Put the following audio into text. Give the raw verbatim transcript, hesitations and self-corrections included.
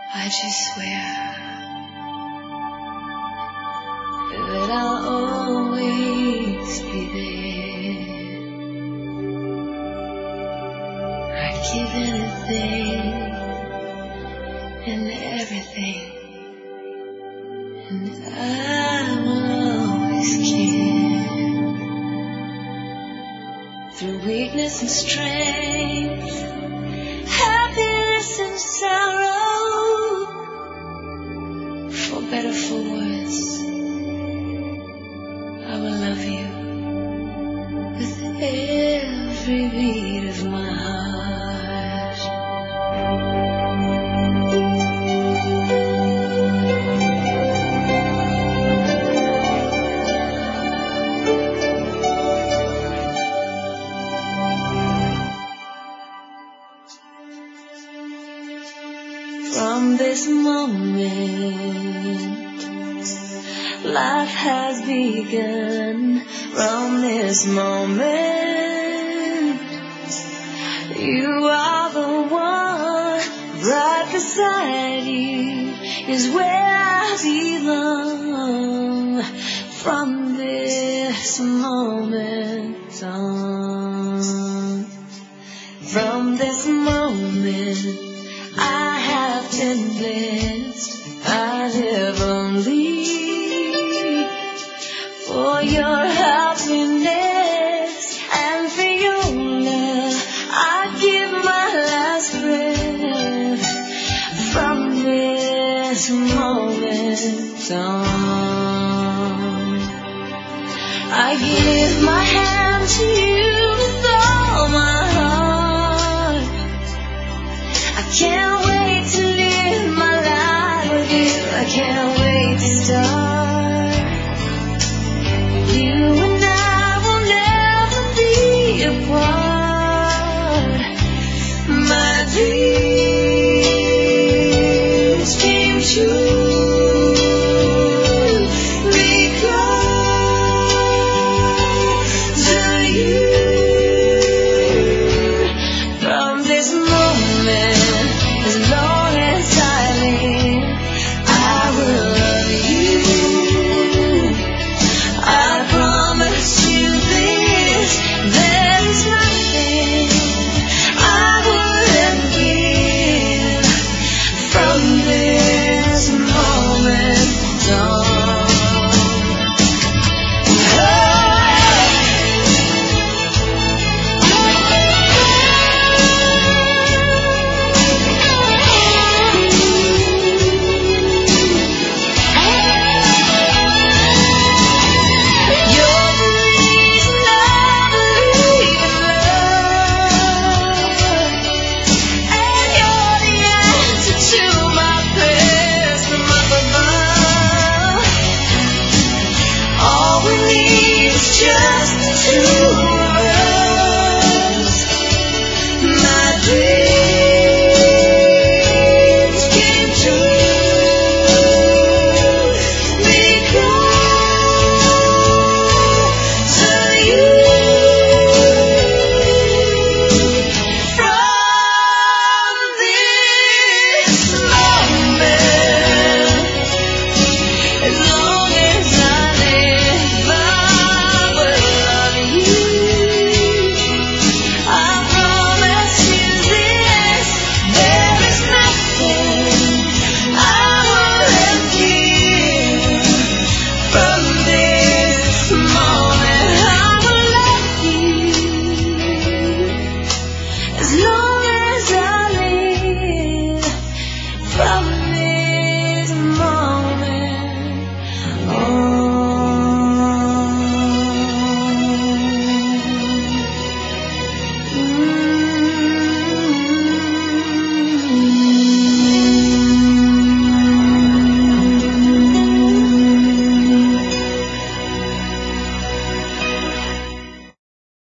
I just swear that I'll always be there. I'd give anything and everything, and I will always care. Through weakness and strength, happiness and sorrow, for better, for worse, I will love you with every beat of my heart. From this moment, life has begun. From this moment, you are the one. Right beside you is where I belong. From this moment on, from this moment, I have been blessed. I live only for your happiness and for your love. I give my last breath. From this moment on, I give my hand to you with all my heart. I can't wait to live my life with you. I can't wait to start. You and I will never be apart, my dear.